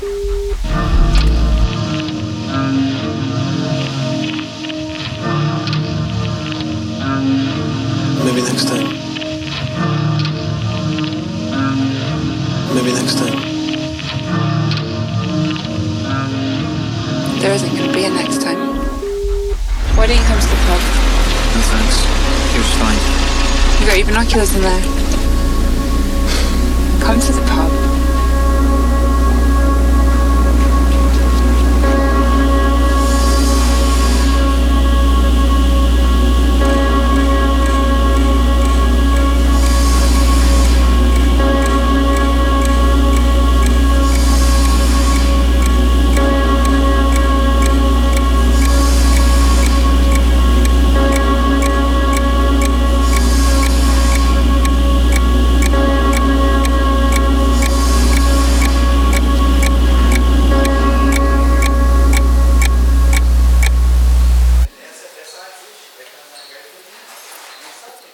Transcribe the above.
Maybe next time. Maybe next time. There isn't going to be a next time. Why don't you come to the pub? No thanks. Here's fine. You got your binoculars in there. Come to the pub.